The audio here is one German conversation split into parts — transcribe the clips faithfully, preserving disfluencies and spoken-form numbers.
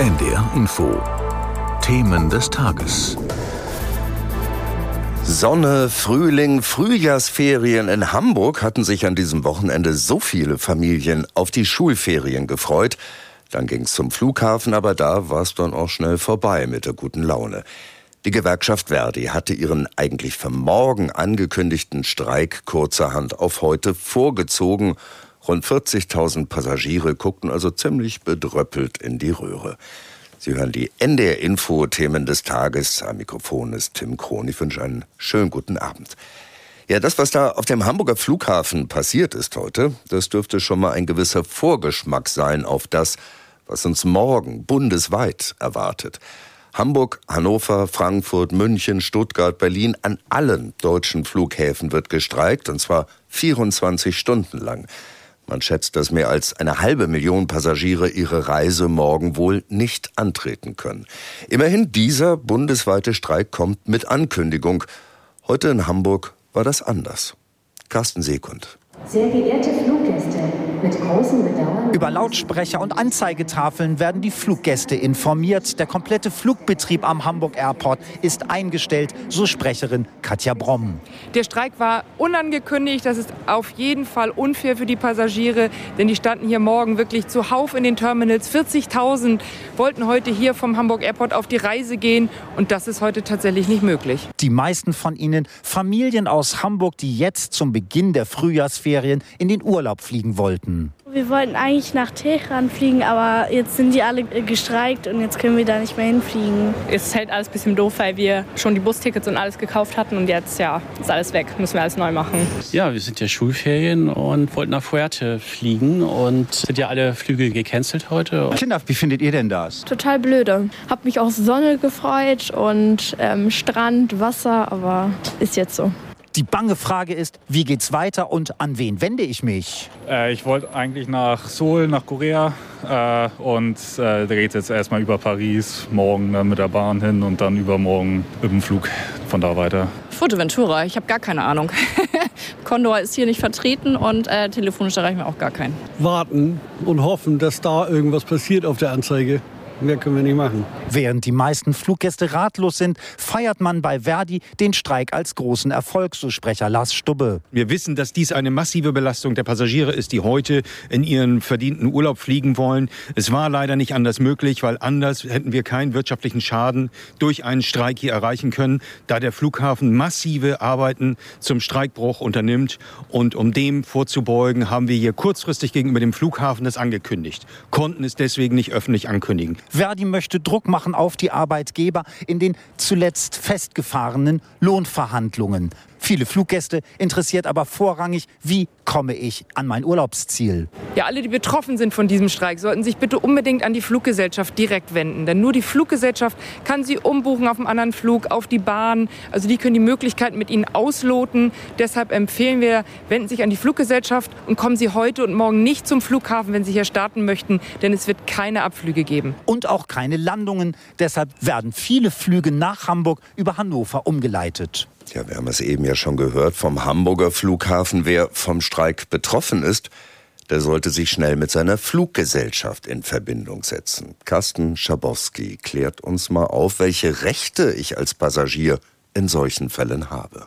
N D R Info. Themen des Tages. Sonne, Frühling, Frühjahrsferien in Hamburg hatten sich an diesem Wochenende so viele Familien auf die Schulferien gefreut. Dann ging's zum Flughafen, aber da war es dann auch schnell vorbei mit der guten Laune. Die Gewerkschaft ver.di hatte ihren eigentlich für morgen angekündigten Streik kurzerhand auf heute vorgezogen. Rund vierzigtausend Passagiere guckten also ziemlich bedröppelt in die Röhre. Sie hören die N D R Info Themen des Tages. Am Mikrofon ist Tim Krohn. Ich wünsche einen schönen guten Abend. Ja, das, was da auf dem Hamburger Flughafen passiert ist heute, das dürfte schon mal ein gewisser Vorgeschmack sein auf das, was uns morgen bundesweit erwartet. Hamburg, Hannover, Frankfurt, München, Stuttgart, Berlin, an allen deutschen Flughäfen wird gestreikt, und zwar vierundzwanzig Stunden lang. Man schätzt, dass mehr als eine halbe Million Passagiere ihre Reise morgen wohl nicht antreten können. Immerhin, dieser bundesweite Streik kommt mit Ankündigung. Heute in Hamburg war das anders. Carsten Sekund. Sehr geehrte Fluggäste, mit großem Bedauern... Über Lautsprecher und Anzeigetafeln werden die Fluggäste informiert. Der komplette Flugbetrieb am Hamburg Airport ist eingestellt, so Sprecherin Katja Bromm. Der Streik war unangekündigt. Das ist auf jeden Fall unfair für die Passagiere, denn die standen hier morgen wirklich zuhauf in den Terminals. vierzigtausend wollten heute hier vom Hamburg Airport auf die Reise gehen, und das ist heute tatsächlich nicht möglich. Die meisten von ihnen Familien aus Hamburg, die jetzt zum Beginn der Frühjahrsferien in den Urlaub fliegen wollten. Wir wollten eigentlich nach Teheran fliegen, aber jetzt sind die alle gestreikt und jetzt können wir da nicht mehr hinfliegen. Es ist halt alles ein bisschen doof, weil wir schon die Bustickets und alles gekauft hatten, und jetzt ja, ist alles weg, müssen wir alles neu machen. Ja, wir sind ja Schulferien und wollten nach Fuerte fliegen und sind ja alle Flüge gecancelt heute. Kinder, wie findet ihr denn das? Total blöde. Hab mich auf Sonne gefreut und ähm, Strand, Wasser, aber ist jetzt so. Die bange Frage ist, wie geht's weiter und an wen wende ich mich? Äh, ich wollte eigentlich nach Seoul, nach Korea äh, und äh, da geht jetzt erstmal über Paris, morgen dann mit der Bahn hin und dann übermorgen mit dem Flug von da weiter. Fuerteventura, ich habe gar keine Ahnung. Condor ist hier nicht vertreten und äh, telefonisch erreichen wir auch gar keinen. Warten und hoffen, dass da irgendwas passiert auf der Anzeige. Mehr können wir nicht machen. Während die meisten Fluggäste ratlos sind, feiert man bei ver.di den Streik als großen Erfolg, so Sprecher Lars Stubbe. Wir wissen, dass dies eine massive Belastung der Passagiere ist, die heute in ihren verdienten Urlaub fliegen wollen. Es war leider nicht anders möglich, weil anders hätten wir keinen wirtschaftlichen Schaden durch einen Streik hier erreichen können, da der Flughafen massive Arbeiten zum Streikbruch unternimmt. Und um dem vorzubeugen, haben wir hier kurzfristig gegenüber dem Flughafen das angekündigt, konnten es deswegen nicht öffentlich ankündigen. ver.di möchte Druck machen auf die Arbeitgeber in den zuletzt festgefahrenen Lohnverhandlungen. Viele Fluggäste interessiert aber vorrangig, wie komme ich an mein Urlaubsziel. Ja, alle, die betroffen sind von diesem Streik, sollten sich bitte unbedingt an die Fluggesellschaft direkt wenden. Denn nur die Fluggesellschaft kann sie umbuchen auf einen anderen Flug, auf die Bahn. Also die können die Möglichkeiten mit ihnen ausloten. Deshalb empfehlen wir, wenden Sie sich an die Fluggesellschaft und kommen Sie heute und morgen nicht zum Flughafen, wenn Sie hier starten möchten. Denn es wird keine Abflüge geben. Und auch keine Landungen. Deshalb werden viele Flüge nach Hamburg über Hannover umgeleitet. Ja, wir haben es eben ja schon gehört vom Hamburger Flughafen. Wer vom Streik betroffen ist, der sollte sich schnell mit seiner Fluggesellschaft in Verbindung setzen. Carsten Schabowski klärt uns mal auf, welche Rechte ich als Passagier in solchen Fällen habe.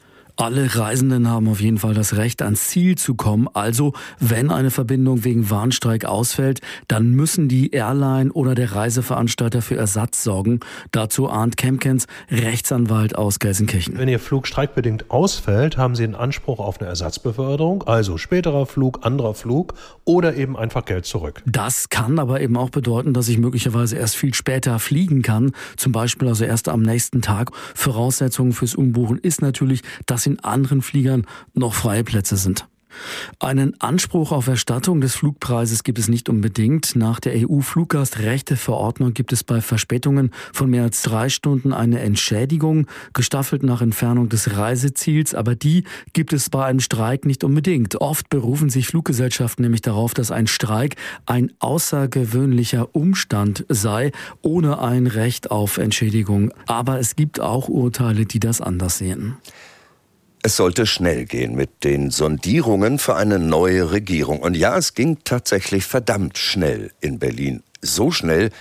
Alle Reisenden haben auf jeden Fall das Recht, ans Ziel zu kommen. Also, wenn eine Verbindung wegen Warnstreik ausfällt, dann müssen die Airline oder der Reiseveranstalter für Ersatz sorgen. Dazu Arndt Kempkens, Rechtsanwalt aus Gelsenkirchen. Wenn Ihr Flug streikbedingt ausfällt, haben Sie einen Anspruch auf eine Ersatzbeförderung, also späterer Flug, anderer Flug oder eben einfach Geld zurück. Das kann aber eben auch bedeuten, dass ich möglicherweise erst viel später fliegen kann. Zum Beispiel also erst am nächsten Tag. Voraussetzung fürs Umbuchen ist natürlich, dass in anderen Fliegern noch freie Plätze sind. Einen Anspruch auf Erstattung des Flugpreises gibt es nicht unbedingt. Nach der E U-Fluggastrechteverordnung gibt es bei Verspätungen von mehr als drei Stunden eine Entschädigung, gestaffelt nach Entfernung des Reiseziels. Aber die gibt es bei einem Streik nicht unbedingt. Oft berufen sich Fluggesellschaften nämlich darauf, dass ein Streik ein außergewöhnlicher Umstand sei, ohne ein Recht auf Entschädigung. Aber es gibt auch Urteile, die das anders sehen. Es sollte schnell gehen mit den Sondierungen für eine neue Regierung. Und ja, es ging tatsächlich verdammt schnell in Berlin. So schnell,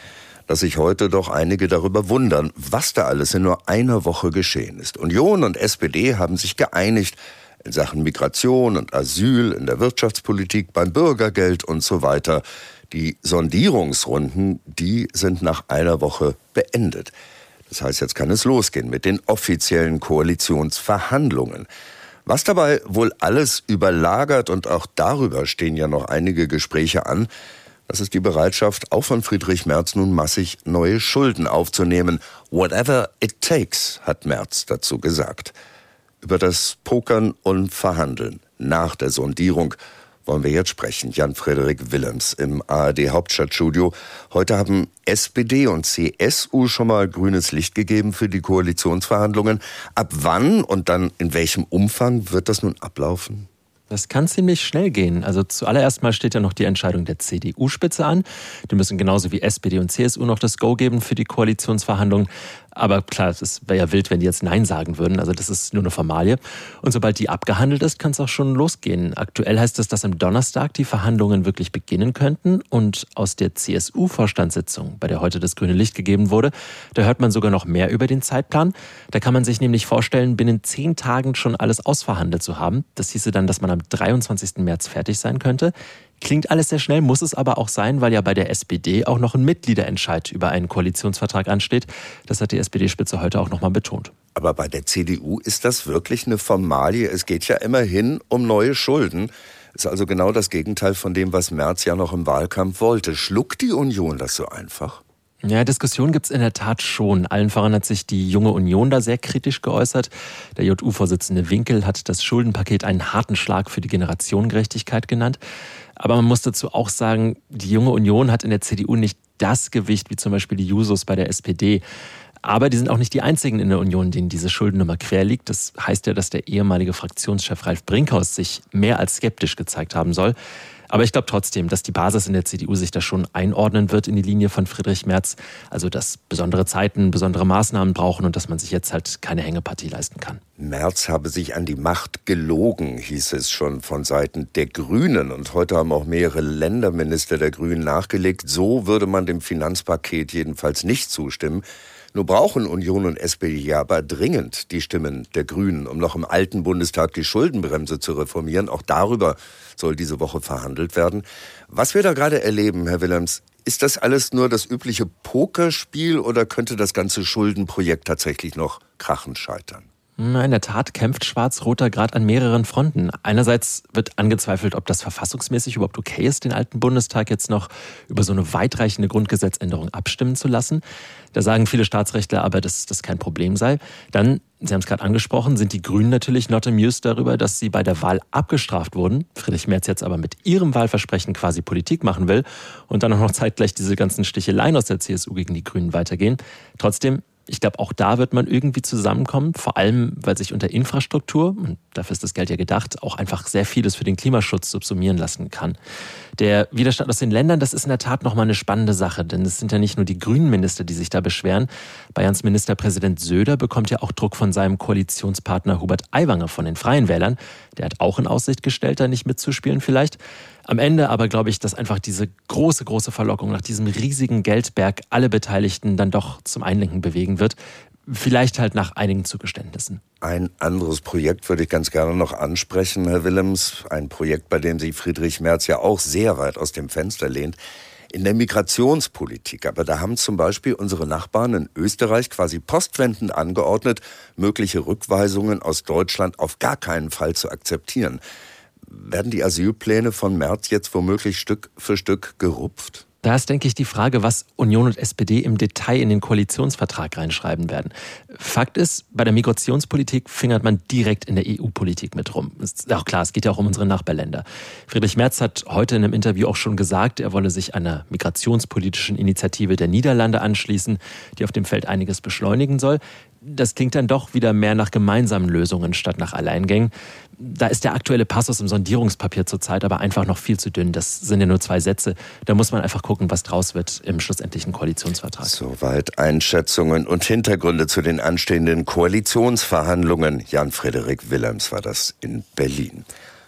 dass sich heute doch einige darüber wundern, was da alles in nur einer Woche geschehen ist. Union und S P D haben sich geeinigt in Sachen Migration und Asyl, in der Wirtschaftspolitik, beim Bürgergeld und so weiter. Die Sondierungsrunden, die sind nach einer Woche beendet. Das heißt, jetzt kann es losgehen mit den offiziellen Koalitionsverhandlungen. Was dabei wohl alles überlagert, und auch darüber stehen ja noch einige Gespräche an, das ist die Bereitschaft, auch von Friedrich Merz nun massig neue Schulden aufzunehmen. Whatever it takes, hat Merz dazu gesagt. Über das Pokern und Verhandeln nach der Sondierung wollen wir jetzt sprechen. Jan-Frederik Willems im A R D-Hauptstadtstudio. Heute haben S P D und C S U schon mal grünes Licht gegeben für die Koalitionsverhandlungen. Ab wann und dann in welchem Umfang wird das nun ablaufen? Das kann ziemlich schnell gehen. Also zuallererst mal steht ja noch die Entscheidung der C D U-Spitze an. Die müssen genauso wie S P D und C S U noch das Go geben für die Koalitionsverhandlungen. Aber klar, es wäre ja wild, wenn die jetzt Nein sagen würden. Also das ist nur eine Formalie. Und sobald die abgehandelt ist, kann es auch schon losgehen. Aktuell heißt es, dass am Donnerstag die Verhandlungen wirklich beginnen könnten. Und aus der C S U-Vorstandssitzung, bei der heute das grüne Licht gegeben wurde, da hört man sogar noch mehr über den Zeitplan. Da kann man sich nämlich vorstellen, binnen zehn Tagen schon alles ausverhandelt zu haben. Das hieße dann, dass man am dreiundzwanzigsten März fertig sein könnte. Klingt alles sehr schnell, muss es aber auch sein, weil ja bei der S P D auch noch ein Mitgliederentscheid über einen Koalitionsvertrag ansteht. Das hat die S P D-Spitze heute auch nochmal betont. Aber bei der C D U ist das wirklich eine Formalie? Es geht ja immerhin um neue Schulden. Ist also genau das Gegenteil von dem, was Merz ja noch im Wahlkampf wollte. Schluckt die Union das so einfach? Ja, Diskussion gibt's in der Tat schon. Allen voran hat sich die Junge Union da sehr kritisch geäußert. Der J U-Vorsitzende Winkel hat das Schuldenpaket einen harten Schlag für die Generationengerechtigkeit genannt. Aber man muss dazu auch sagen, die Junge Union hat in der C D U nicht das Gewicht wie zum Beispiel die Jusos bei der S P D. Aber die sind auch nicht die einzigen in der Union, denen diese Schuldennummer quer liegt. Das heißt ja, dass der ehemalige Fraktionschef Ralf Brinkhaus sich mehr als skeptisch gezeigt haben soll. Aber ich glaube trotzdem, dass die Basis in der C D U sich da schon einordnen wird in die Linie von Friedrich Merz. Also, dass besondere Zeiten besondere Maßnahmen brauchen und dass man sich jetzt halt keine Hängepartie leisten kann. Merz habe sich an die Macht gelogen, hieß es schon von Seiten der Grünen. Und heute haben auch mehrere Länderminister der Grünen nachgelegt. So würde man dem Finanzpaket jedenfalls nicht zustimmen. Nur brauchen Union und S P D ja aber dringend die Stimmen der Grünen, um noch im alten Bundestag die Schuldenbremse zu reformieren. Auch darüber soll diese Woche verhandelt werden. Was wir da gerade erleben, Herr Willems, ist das alles nur das übliche Pokerspiel oder könnte das ganze Schuldenprojekt tatsächlich noch krachend scheitern? In der Tat kämpft Schwarz-Rot da gerade an mehreren Fronten. Einerseits wird angezweifelt, ob das verfassungsmäßig überhaupt okay ist, den alten Bundestag jetzt noch über so eine weitreichende Grundgesetzänderung abstimmen zu lassen. Da sagen viele Staatsrechtler aber, dass das kein Problem sei. Dann, Sie haben es gerade angesprochen, sind die Grünen natürlich not amused darüber, dass sie bei der Wahl abgestraft wurden. Friedrich Merz jetzt aber mit ihrem Wahlversprechen quasi Politik machen will und dann auch noch zeitgleich diese ganzen Sticheleien aus der C S U gegen die Grünen weitergehen. Trotzdem, ich glaube, auch da wird man irgendwie zusammenkommen, vor allem, weil sich unter Infrastruktur, und dafür ist das Geld ja gedacht, auch einfach sehr vieles für den Klimaschutz subsumieren lassen kann. Der Widerstand aus den Ländern, das ist in der Tat nochmal eine spannende Sache, denn es sind ja nicht nur die grünen Minister, die sich da beschweren. Bayerns Ministerpräsident Söder bekommt ja auch Druck von seinem Koalitionspartner Hubert Aiwanger von den Freien Wählern. Der hat auch in Aussicht gestellt, da nicht mitzuspielen vielleicht. Am Ende aber glaube ich, dass einfach diese große, große Verlockung nach diesem riesigen Geldberg alle Beteiligten dann doch zum Einlenken bewegen wird. Vielleicht halt nach einigen Zugeständnissen. Ein anderes Projekt würde ich ganz gerne noch ansprechen, Herr Willems. Ein Projekt, bei dem sich Friedrich Merz ja auch sehr weit aus dem Fenster lehnt. In der Migrationspolitik. Aber da haben zum Beispiel unsere Nachbarn in Österreich quasi postwendend angeordnet, mögliche Rückweisungen aus Deutschland auf gar keinen Fall zu akzeptieren. Werden die Asylpläne von Merz jetzt womöglich Stück für Stück gerupft? Da ist, denke ich, die Frage, was Union und S P D im Detail in den Koalitionsvertrag reinschreiben werden. Fakt ist, bei der Migrationspolitik fingert man direkt in der E U-Politik mit rum. Ist auch klar, es geht ja auch um unsere Nachbarländer. Friedrich Merz hat heute in einem Interview auch schon gesagt, er wolle sich einer migrationspolitischen Initiative der Niederlande anschließen, die auf dem Feld einiges beschleunigen soll. Das klingt dann doch wieder mehr nach gemeinsamen Lösungen statt nach Alleingängen. Da ist der aktuelle Passus im Sondierungspapier zurzeit aber einfach noch viel zu dünn. Das sind ja nur zwei Sätze. Da muss man einfach gucken, was draus wird im schlussendlichen Koalitionsvertrag. Soweit Einschätzungen und Hintergründe zu den anstehenden Koalitionsverhandlungen. Jan-Frederik Willems war das in Berlin.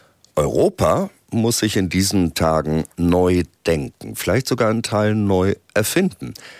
Europa muss sich in diesen Tagen neu denken, vielleicht sogar in Teilen neu erfinden.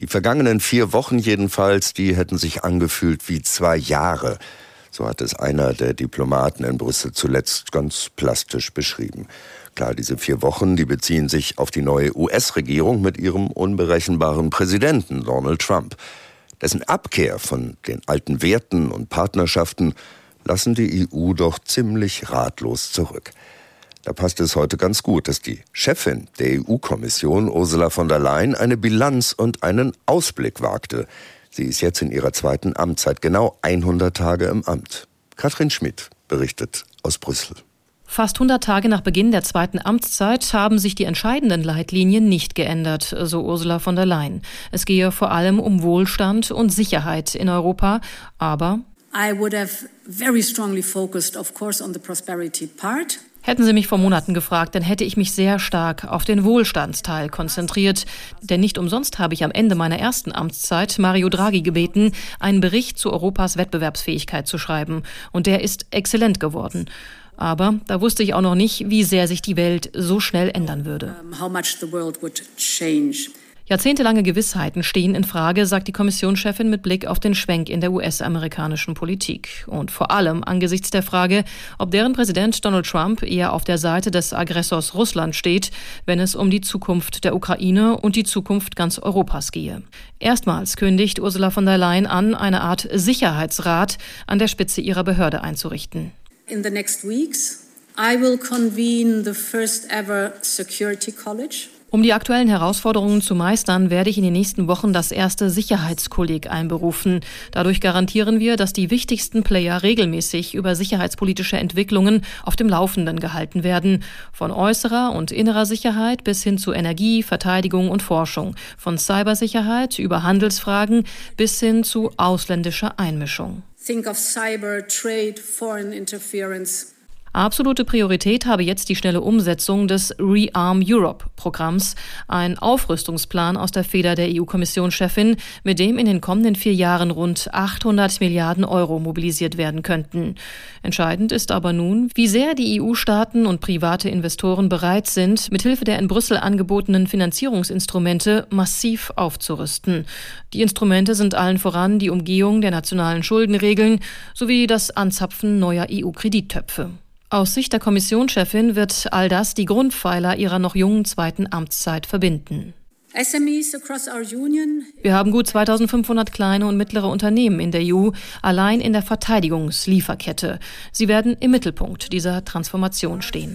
Die vergangenen vier Wochen jedenfalls, die hätten sich angefühlt wie zwei Jahre. So hat es einer der Diplomaten in Brüssel zuletzt ganz plastisch beschrieben. Klar, diese vier Wochen, die beziehen sich auf die neue U S-Regierung mit ihrem unberechenbaren Präsidenten Donald Trump. Dessen Abkehr von den alten Werten und Partnerschaften lassen die E U doch ziemlich ratlos zurück. Da passt es heute ganz gut, dass die Chefin der E U-Kommission, Ursula von der Leyen, eine Bilanz und einen Ausblick wagte. Sie ist jetzt in ihrer zweiten Amtszeit genau hundert Tage im Amt. Katrin Schmidt berichtet aus Brüssel. Fast hundert Tage nach Beginn der zweiten Amtszeit haben sich die entscheidenden Leitlinien nicht geändert, so Ursula von der Leyen. Es gehe vor allem um Wohlstand und Sicherheit in Europa, aber I would have very strongly focused, of course, on the prosperity part. Hätten Sie mich vor Monaten gefragt, dann hätte ich mich sehr stark auf den Wohlstandsteil konzentriert. Denn nicht umsonst habe ich am Ende meiner ersten Amtszeit Mario Draghi gebeten, einen Bericht zu Europas Wettbewerbsfähigkeit zu schreiben. Und der ist exzellent geworden. Aber da wusste ich auch noch nicht, wie sehr sich die Welt so schnell ändern würde. How much the world would change. Jahrzehntelange Gewissheiten stehen in Frage, sagt die Kommissionschefin mit Blick auf den Schwenk in der U S-amerikanischen Politik. Und vor allem angesichts der Frage, ob deren Präsident Donald Trump eher auf der Seite des Aggressors Russland steht, wenn es um die Zukunft der Ukraine und die Zukunft ganz Europas gehe. Erstmals kündigt Ursula von der Leyen an, eine Art Sicherheitsrat an der Spitze ihrer Behörde einzurichten. In the next weeks, I will convene the first ever Security College. Um die aktuellen Herausforderungen zu meistern, werde ich in den nächsten Wochen das erste Sicherheitskolleg einberufen. Dadurch garantieren wir, dass die wichtigsten Player regelmäßig über sicherheitspolitische Entwicklungen auf dem Laufenden gehalten werden. Von äußerer und innerer Sicherheit bis hin zu Energie, Verteidigung und Forschung. Von Cybersicherheit über Handelsfragen bis hin zu ausländischer Einmischung. Think of cyber, trade, foreign interference. Absolute Priorität habe jetzt die schnelle Umsetzung des Rearm Europe-Programms, ein Aufrüstungsplan aus der Feder der E U-Kommissionschefin, mit dem in den kommenden vier Jahren rund achthundert Milliarden Euro mobilisiert werden könnten. Entscheidend ist aber nun, wie sehr die E U-Staaten und private Investoren bereit sind, mithilfe der in Brüssel angebotenen Finanzierungsinstrumente massiv aufzurüsten. Die Instrumente sind allen voran die Umgehung der nationalen Schuldenregeln sowie das Anzapfen neuer E U-Kredittöpfe. Aus Sicht der Kommissionschefin wird all das die Grundpfeiler ihrer noch jungen zweiten Amtszeit verbinden. S M Es across our union. Wir haben gut zweitausendfünfhundert kleine und mittlere Unternehmen in der E U, allein in der Verteidigungslieferkette. Sie werden im Mittelpunkt dieser Transformation stehen.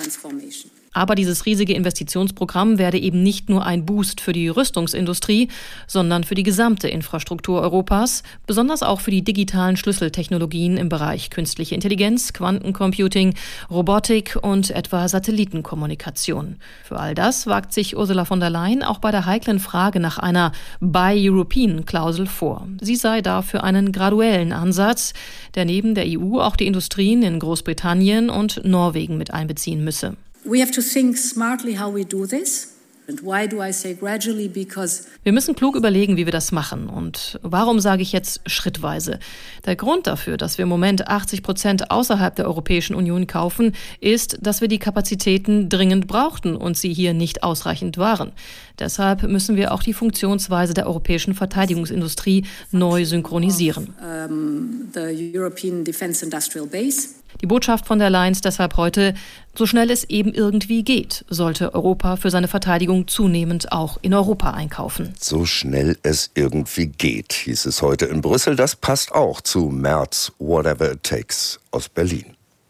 Aber dieses riesige Investitionsprogramm werde eben nicht nur ein Boost für die Rüstungsindustrie, sondern für die gesamte Infrastruktur Europas, besonders auch für die digitalen Schlüsseltechnologien im Bereich künstliche Intelligenz, Quantencomputing, Robotik und etwa Satellitenkommunikation. Für all das wagt sich Ursula von der Leyen auch bei der heiklen Frage nach einer Buy-European-Klausel vor. Sie sei da für einen graduellen Ansatz, der neben der E U auch die Industrien in Großbritannien und Norwegen mit einbeziehen müsse. We have to think smartly how we do this. And why do I say gradually? Because wir müssen klug überlegen, wie wir das machen. Und warum sage ich jetzt schrittweise? Der Grund dafür, dass wir im Moment achtzig Prozent außerhalb der Europäischen Union kaufen, ist, dass wir die Kapazitäten dringend brauchten und sie hier nicht ausreichend waren. Deshalb müssen wir auch die Funktionsweise der europäischen Verteidigungsindustrie neu synchronisieren. Of, um, the European Defence Industrial Base. Die Botschaft von der Leyen ist deshalb heute, so schnell es eben irgendwie geht, sollte Europa für seine Verteidigung zunehmend auch in Europa einkaufen. So schnell es irgendwie geht, hieß es heute in Brüssel. Das passt auch zu Merz Whatever It Takes aus Berlin.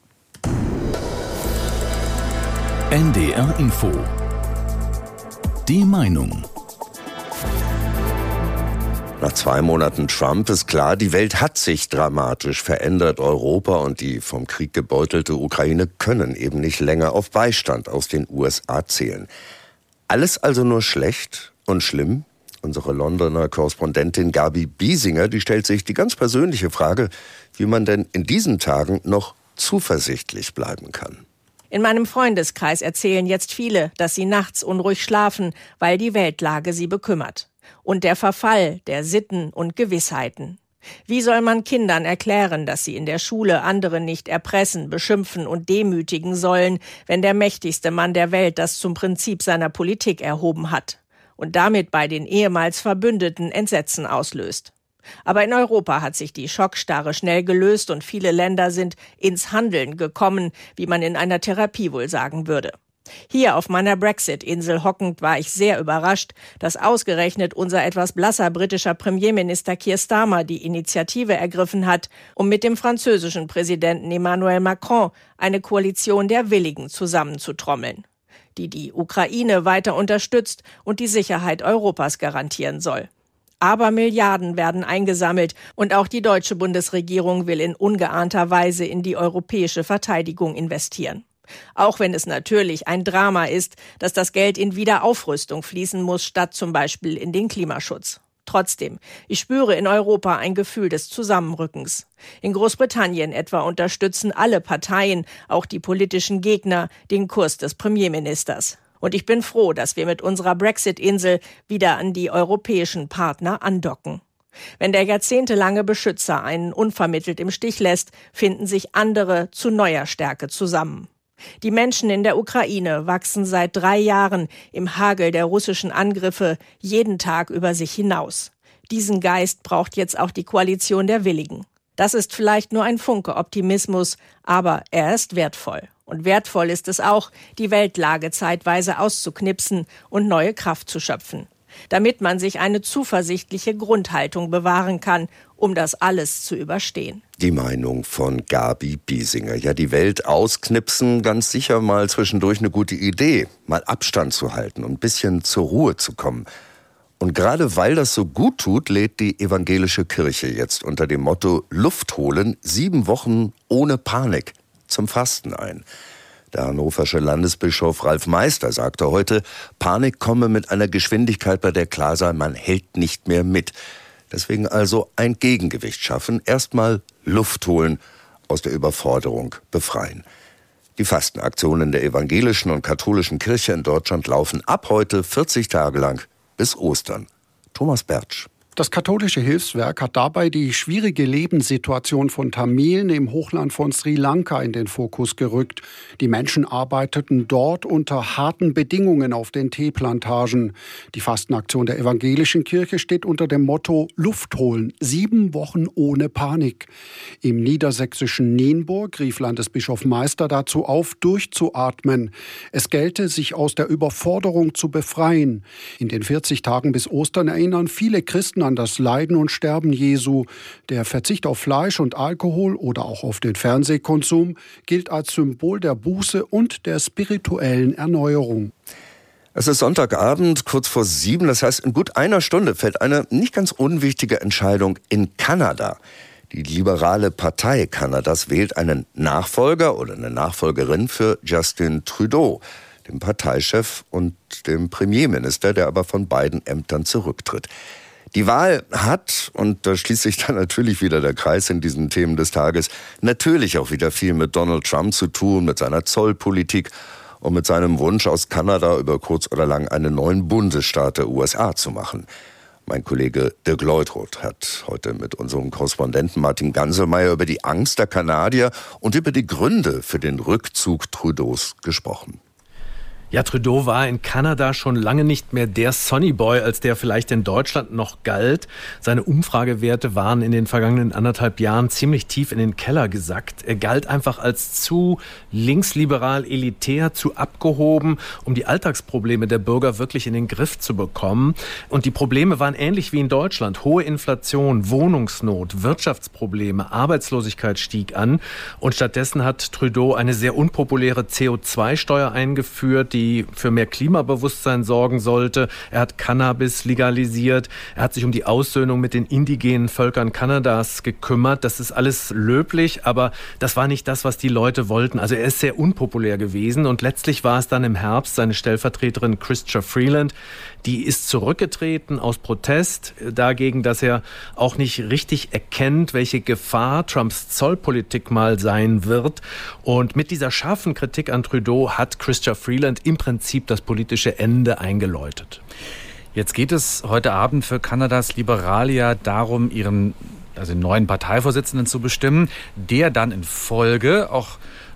N D R Info. Die Meinung. Nach zwei Monaten Trump ist klar, die Welt hat sich dramatisch verändert. Europa und die vom Krieg gebeutelte Ukraine können eben nicht länger auf Beistand aus den U S A zählen. Alles also nur schlecht und schlimm? Unsere Londoner Korrespondentin Gabi Biesinger, die stellt sich die ganz persönliche Frage, wie man denn in diesen Tagen noch zuversichtlich bleiben kann. In meinem Freundeskreis erzählen jetzt viele, dass sie nachts unruhig schlafen, weil die Weltlage sie bekümmert. Und der Verfall der Sitten und Gewissheiten. Wie soll man Kindern erklären, dass sie in der Schule andere nicht erpressen, beschimpfen und demütigen sollen, wenn der mächtigste Mann der Welt das zum Prinzip seiner Politik erhoben hat? und damit bei den ehemals Verbündeten Entsetzen auslöst. Aber in Europa hat sich die Schockstarre schnell gelöst und viele Länder sind ins Handeln gekommen, wie man in einer Therapie wohl sagen würde. Hier auf meiner Brexit-Insel hockend war ich sehr überrascht, dass ausgerechnet unser etwas blasser britischer Premierminister Keir Starmer die Initiative ergriffen hat, um mit dem französischen Präsidenten Emmanuel Macron eine Koalition der Willigen zusammenzutrommeln, die die Ukraine weiter unterstützt und die Sicherheit Europas garantieren soll. Aber Milliarden werden eingesammelt und auch die deutsche Bundesregierung will in ungeahnter Weise in die europäische Verteidigung investieren. Auch wenn es natürlich ein Drama ist, dass das Geld in Wiederaufrüstung fließen muss, statt zum Beispiel in den Klimaschutz. Trotzdem, ich spüre in Europa ein Gefühl des Zusammenrückens. In Großbritannien etwa unterstützen alle Parteien, auch die politischen Gegner, den Kurs des Premierministers. Und ich bin froh, dass wir mit unserer Brexit-Insel wieder an die europäischen Partner andocken. Wenn der jahrzehntelange Beschützer einen unvermittelt im Stich lässt, finden sich andere zu neuer Stärke zusammen. Die Menschen in der Ukraine wachsen seit drei Jahren im Hagel der russischen Angriffe jeden Tag über sich hinaus. Diesen Geist braucht jetzt auch die Koalition der Willigen. Das ist vielleicht nur ein Funke Optimismus, aber er ist wertvoll. Und wertvoll ist es auch, die Weltlage zeitweise auszuknipsen und neue Kraft zu schöpfen, damit man sich eine zuversichtliche Grundhaltung bewahren kann, um das alles zu überstehen. Die Meinung von Gabi Biesinger. Ja, die Welt ausknipsen, ganz sicher mal zwischendurch eine gute Idee. Mal Abstand zu halten und ein bisschen zur Ruhe zu kommen. Und gerade weil das so gut tut, lädt die evangelische Kirche jetzt unter dem Motto Luft holen, sieben Wochen ohne Panik zum Fasten ein. Der hannoversche Landesbischof Ralf Meister sagte heute, Panik komme mit einer Geschwindigkeit, bei der klar sei, man hält nicht mehr mit. Deswegen also ein Gegengewicht schaffen, erstmal Luft holen, aus der Überforderung befreien. Die Fastenaktionen der evangelischen und katholischen Kirche in Deutschland laufen ab heute vierzig Tage lang bis Ostern. Thomas Bertsch. Das katholische Hilfswerk hat dabei die schwierige Lebenssituation von Tamilen im Hochland von Sri Lanka in den Fokus gerückt. Die Menschen arbeiteten dort unter harten Bedingungen auf den Teeplantagen. Die Fastenaktion der evangelischen Kirche steht unter dem Motto Luft holen, sieben Wochen ohne Panik. Im niedersächsischen Nienburg rief Landesbischof Meister dazu auf, durchzuatmen. Es gelte, sich aus der Überforderung zu befreien. In den vierzig Tagen bis Ostern erinnern viele Christen an das Leiden und Sterben Jesu. Der Verzicht auf Fleisch und Alkohol oder auch auf den Fernsehkonsum gilt als Symbol der Buße und der spirituellen Erneuerung. Es ist Sonntagabend, kurz vor sieben. Das heißt, in gut einer Stunde fällt eine nicht ganz unwichtige Entscheidung in Kanada. Die liberale Partei Kanadas wählt einen Nachfolger oder eine Nachfolgerin für Justin Trudeau, dem Parteichef und dem Premierminister, der aber von beiden Ämtern zurücktritt. Die Wahl hat, und da schließt sich dann natürlich wieder der Kreis in diesen Themen des Tages, natürlich auch wieder viel mit Donald Trump zu tun, mit seiner Zollpolitik und mit seinem Wunsch aus Kanada über kurz oder lang einen neuen Bundesstaat der U S A zu machen. Mein Kollege Dirk Leutroth hat heute mit unserem Korrespondenten Martin Ganselmeier über die Angst der Kanadier und über die Gründe für den Rückzug Trudeaus gesprochen. Ja, Trudeau war in Kanada schon lange nicht mehr der Sonnyboy, als der vielleicht in Deutschland noch galt. Seine Umfragewerte waren in den vergangenen anderthalb Jahren ziemlich tief in den Keller gesackt. Er galt einfach als zu linksliberal, elitär, zu abgehoben, um die Alltagsprobleme der Bürger wirklich in den Griff zu bekommen. Und die Probleme waren ähnlich wie in Deutschland. Hohe Inflation, Wohnungsnot, Wirtschaftsprobleme, Arbeitslosigkeit stieg an. Und stattdessen hat Trudeau eine sehr unpopuläre C O zwei Steuer eingeführt, die für mehr Klimabewusstsein sorgen sollte. Er hat Cannabis legalisiert. Er hat sich um die Aussöhnung mit den indigenen Völkern Kanadas gekümmert. Das ist alles löblich, aber das war nicht das, was die Leute wollten. Also er ist sehr unpopulär gewesen und letztlich war es dann im Herbst seine Stellvertreterin Chrystia Freeland, die ist zurückgetreten aus Protest dagegen, dass er auch nicht richtig erkennt, welche Gefahr Trumps Zollpolitik mal sein wird. Und mit dieser scharfen Kritik an Trudeau hat Chrystia Freeland im Prinzip das politische Ende eingeläutet. Jetzt geht es heute Abend für Kanadas Liberalia darum, ihren also den neuen Parteivorsitzenden zu bestimmen, der dann in Folge auch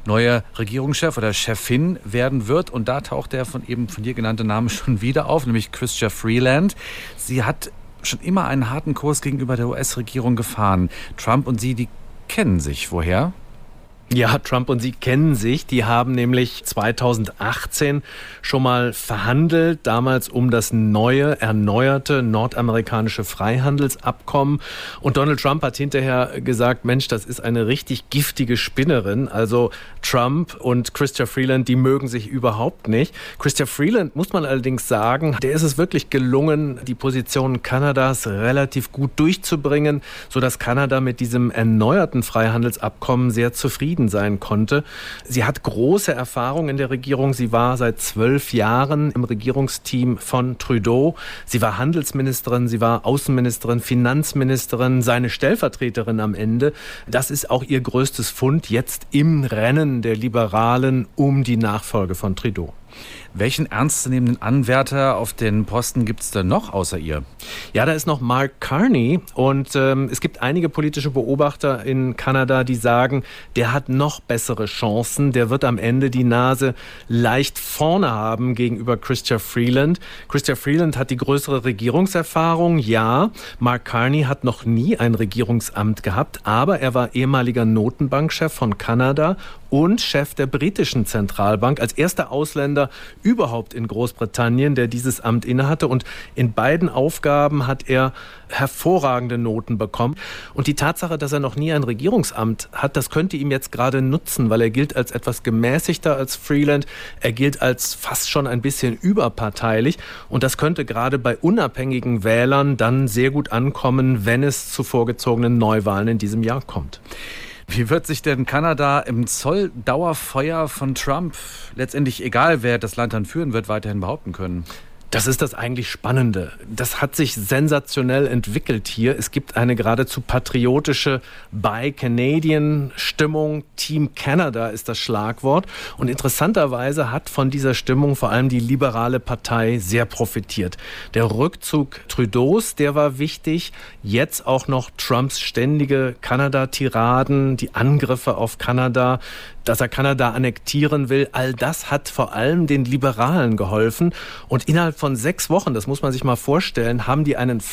neuer Regierungschef oder Chefin werden wird. Und da taucht der von eben von dir genannte Name schon wieder auf, nämlich Chrystia Freeland. Sie hat schon immer einen harten Kurs gegenüber der U S-Regierung gefahren. Trump und sie, die kennen sich. Woher? Ja, Trump und sie kennen sich. Die haben nämlich zweitausendachtzehn schon mal verhandelt, damals um das neue, erneuerte nordamerikanische Freihandelsabkommen. Und Donald Trump hat hinterher gesagt, Mensch, das ist eine richtig giftige Spinnerin. Also Trump und Chrystia Freeland, die mögen sich überhaupt nicht. Chrystia Freeland, muss man allerdings sagen, der ist es wirklich gelungen, die Position Kanadas relativ gut durchzubringen, sodass Kanada mit diesem erneuerten Freihandelsabkommen sehr zufrieden sein konnte. Sie hat große Erfahrung in der Regierung. Sie war seit zwölf Jahren im Regierungsteam von Trudeau. Sie war Handelsministerin, sie war Außenministerin, Finanzministerin, seine Stellvertreterin am Ende. Das ist auch ihr größtes Fund jetzt im Rennen der Liberalen um die Nachfolge von Trudeau. Welchen ernstzunehmenden Anwärter auf den Posten gibt es denn noch außer ihr? Ja, da ist noch Mark Carney und ähm, es gibt einige politische Beobachter in Kanada, die sagen, der hat noch bessere Chancen. Der wird am Ende die Nase leicht vorne haben gegenüber Chrystia Freeland. Chrystia Freeland hat die größere Regierungserfahrung, ja. Mark Carney hat noch nie ein Regierungsamt gehabt, aber er war ehemaliger Notenbankchef von Kanada und Chef der britischen Zentralbank, als erster Ausländer überhaupt in Großbritannien, der dieses Amt innehatte. Und in beiden Aufgaben hat er hervorragende Noten bekommen. Und die Tatsache, dass er noch nie ein Regierungsamt hat, das könnte ihm jetzt gerade nutzen, weil er gilt als etwas gemäßigter als Freeland. Er gilt als fast schon ein bisschen überparteilich. Und das könnte gerade bei unabhängigen Wählern dann sehr gut ankommen, wenn es zu vorgezogenen Neuwahlen in diesem Jahr kommt. Wie wird sich denn Kanada im Zolldauerfeuer von Trump, letztendlich egal wer das Land dann führen wird, weiterhin behaupten können? Das ist das eigentlich Spannende. Das hat sich sensationell entwickelt hier. Es gibt eine geradezu patriotische Buy-Canadian-Stimmung. Team Canada ist das Schlagwort. Und interessanterweise hat von dieser Stimmung vor allem die liberale Partei sehr profitiert. Der Rückzug Trudeaus, der war wichtig. Jetzt auch noch Trumps ständige Kanada-Tiraden, die Angriffe auf Kanada, dass er Kanada annektieren will. All das hat vor allem den Liberalen geholfen. Und innerhalb von sechs Wochen, das muss man sich mal vorstellen, haben die einen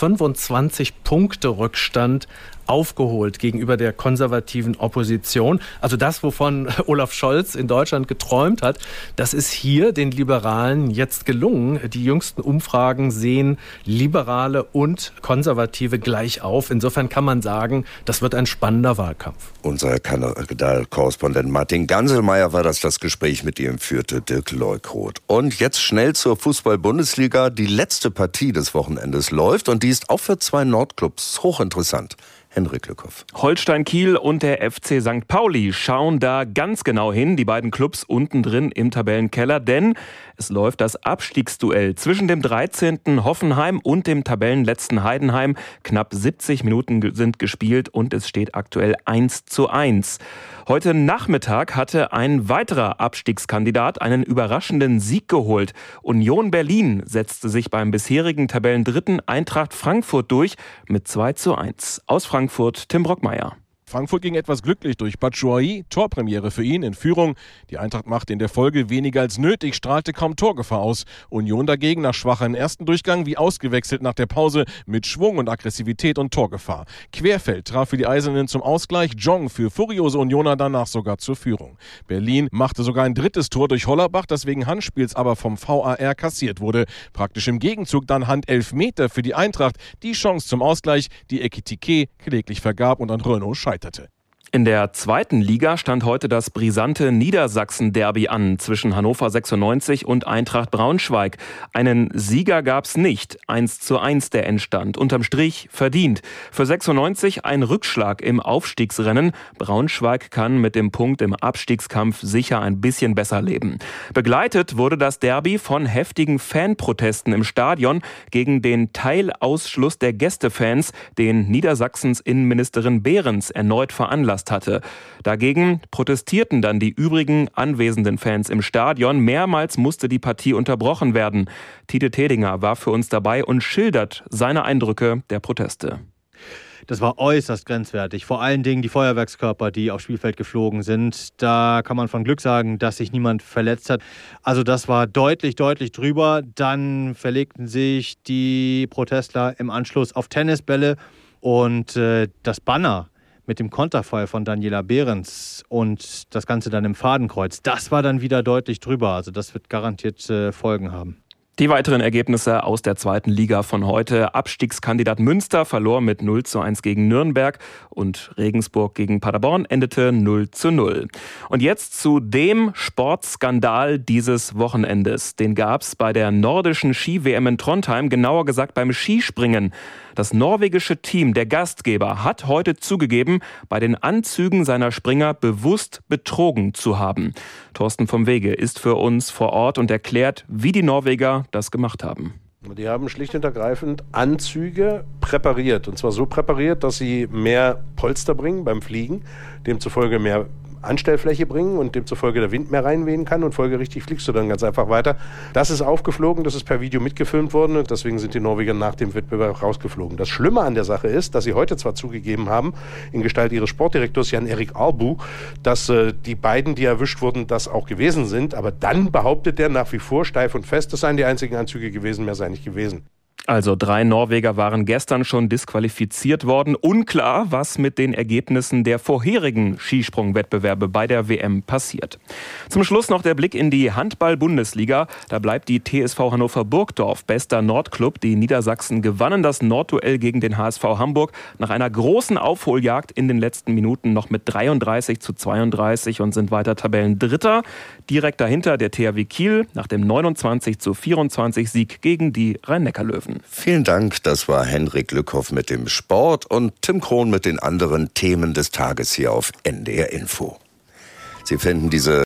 fünfundzwanzig-Punkte-Rückstand aufgeholt gegenüber der konservativen Opposition. Also das, wovon Olaf Scholz in Deutschland geträumt hat, das ist hier den Liberalen jetzt gelungen. Die jüngsten Umfragen sehen Liberale und Konservative gleich auf. Insofern kann man sagen, das wird ein spannender Wahlkampf. Unser Kanada-Korrespondent Martin Ganselmeier war das, das Gespräch mit ihm führte Dirk Leukroth. Und jetzt schnell zur Fußball-Bundesliga. Die letzte Partie des Wochenendes läuft und die ist auch für zwei Nordclubs hochinteressant. Henrik Lückhoff. Holstein Kiel und der F C Sankt Pauli schauen da ganz genau hin, die beiden Clubs unten drin im Tabellenkeller, denn es läuft das Abstiegsduell zwischen dem dreizehnten Hoffenheim und dem Tabellenletzten Heidenheim. Knapp siebzig Minuten sind gespielt und es steht aktuell eins zu eins. Heute Nachmittag hatte ein weiterer Abstiegskandidat einen überraschenden Sieg geholt. Union Berlin setzte sich beim bisherigen Tabellendritten Eintracht Frankfurt durch mit zwei zu eins. Aus Frankfurt Tim Brockmeier. Frankfurt ging etwas glücklich durch Batshuayi, Torpremiere für ihn in Führung. Die Eintracht machte in der Folge weniger als nötig, strahlte kaum Torgefahr aus. Union dagegen nach schwachem ersten Durchgang wie ausgewechselt nach der Pause mit Schwung und Aggressivität und Torgefahr. Querfeld traf für die Eisernen zum Ausgleich, Jong für furiose Unioner danach sogar zur Führung. Berlin machte sogar ein drittes Tor durch Hollerbach, das wegen Handspiels aber vom V A R kassiert wurde. Praktisch im Gegenzug dann Handelfmeter für die Eintracht, die Chance zum Ausgleich, die Ekitike kläglich vergab und an Renault scheiterte. In der zweiten Liga stand heute das brisante Niedersachsen-Derby an zwischen Hannover sechsundneunzig und Eintracht Braunschweig. Einen Sieger gab's nicht. eins zu eins der Endstand. Unterm Strich verdient. Für sechsundneunzig ein Rückschlag im Aufstiegsrennen. Braunschweig kann mit dem Punkt im Abstiegskampf sicher ein bisschen besser leben. Begleitet wurde das Derby von heftigen Fanprotesten im Stadion gegen den Teilausschluss der Gästefans, den Niedersachsens Innenministerin Behrens erneut veranlasst hatte. Dagegen protestierten dann die übrigen anwesenden Fans im Stadion. Mehrmals musste die Partie unterbrochen werden. Tite Tedinger war für uns dabei und schildert seine Eindrücke der Proteste. Das war äußerst grenzwertig. Vor allen Dingen die Feuerwerkskörper, die aufs Spielfeld geflogen sind. Da kann man von Glück sagen, dass sich niemand verletzt hat. Also das war deutlich, deutlich drüber. Dann verlegten sich die Protestler im Anschluss auf Tennisbälle und äh, das Banner mit dem Konterfeuer von Daniela Behrens und das Ganze dann im Fadenkreuz, das war dann wieder deutlich drüber. Also das wird garantiert äh, Folgen haben. Die weiteren Ergebnisse aus der zweiten Liga von heute. Abstiegskandidat Münster verlor mit null zu eins gegen Nürnberg und Regensburg gegen Paderborn endete null zu null. Und jetzt zu dem Sportskandal dieses Wochenendes. Den gab's bei der nordischen Ski-W M in Trondheim, genauer gesagt beim Skispringen. Das norwegische Team, der Gastgeber, hat heute zugegeben, bei den Anzügen seiner Springer bewusst betrogen zu haben. Thorsten vom Wege ist für uns vor Ort und erklärt, wie die Norweger das gemacht haben. Die haben schlicht und ergreifend Anzüge präpariert. Und zwar so präpariert, dass sie mehr Polster bringen beim Fliegen, demzufolge mehr Anstellfläche bringen und demzufolge der Wind mehr reinwehen kann und folgerichtig fliegst du dann ganz einfach weiter. Das ist aufgeflogen, das ist per Video mitgefilmt worden und deswegen sind die Norweger nach dem Wettbewerb rausgeflogen. Das Schlimme an der Sache ist, dass sie heute zwar zugegeben haben, in Gestalt ihres Sportdirektors Jan-Erik Arbu, dass äh, die beiden, die erwischt wurden, das auch gewesen sind, aber dann behauptet er nach wie vor steif und fest, das seien die einzigen Anzüge gewesen, mehr sei nicht gewesen. Also drei Norweger waren gestern schon disqualifiziert worden. Unklar, was mit den Ergebnissen der vorherigen Skisprungwettbewerbe bei der W M passiert. Zum Schluss noch der Blick in die Handball-Bundesliga. Da bleibt die T S V Hannover Burgdorf bester Nordclub. Die Niedersachsen gewannen das Nordduell gegen den H S V Hamburg nach einer großen Aufholjagd in den letzten Minuten noch mit dreiunddreißig zu zweiunddreißig und sind weiter Tabellendritter. Direkt dahinter der T H W Kiel nach dem neunundzwanzig zu vierundzwanzig Sieg gegen die Rhein-Neckar-Löwen. Vielen Dank, das war Henrik Lückhoff mit dem Sport und Tim Krohn mit den anderen Themen des Tages hier auf N D R Info. Sie finden diese